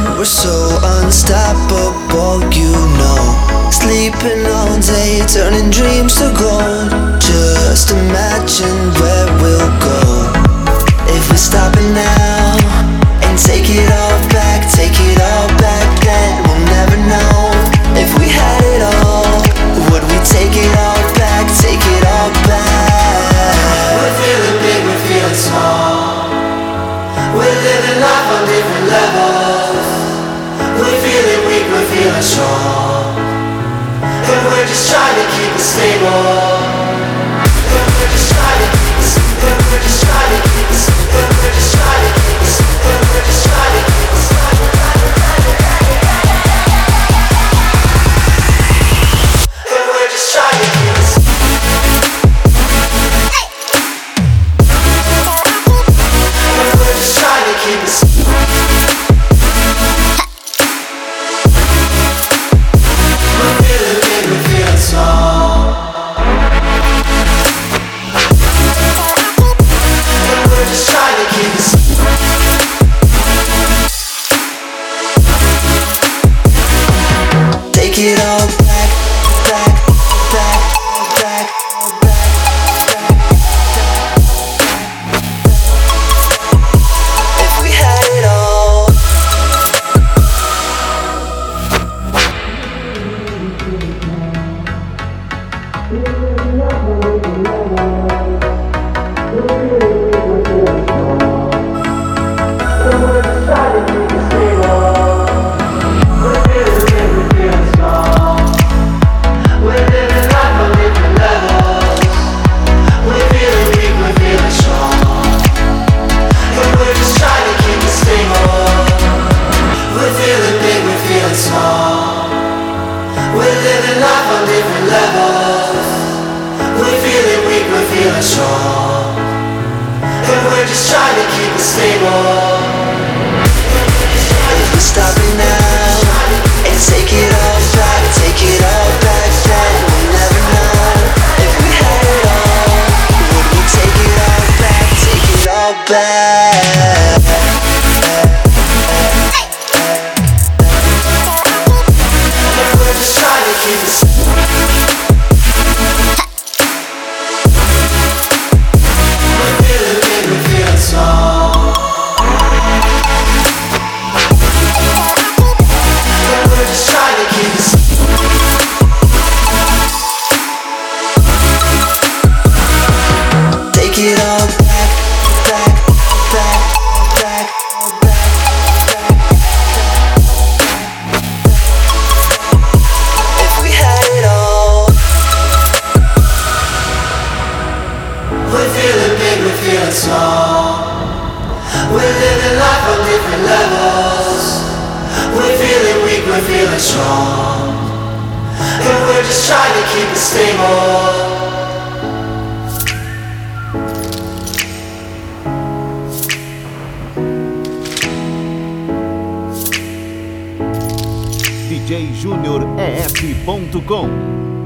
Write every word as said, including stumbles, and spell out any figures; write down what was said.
we're so unstoppable, you know. Sleeping all day, turning dreams to gold. Just imagine where we'll go if we stop it now and take it all back, take it all back. Then we'll never know if we had it all. Would we take it all back, take it all back? We're feeling big, we're feeling small. We're living life on different levels. We're feeling weak, we're feeling strong. And we're just trying to keep it stable. And we're just trying to keep it, and we're just trying to keep it, and we're just trying to keep it, and we're just trying to keep it. And we're just trying to keep it. And we're just trying to keep it. We're feeling big, we're feeling small. And we're just trying to keep it. Take it all back, back, back, back, back, back. If we had it all. Strong, and we're just trying to keep it stable. If we stop it now and take it all back, take it all back, then we'll never know if we had it all. Would we take it all back, take it all back? And we're just trying to keep it. Take it all back, back, back, back, back, back. If we had it all. We're feeling big, we're feeling small. We're living life on different levels. We're feeling weak, we're feeling strong. And we're just trying to keep it stable. D J Júnior E F ponto com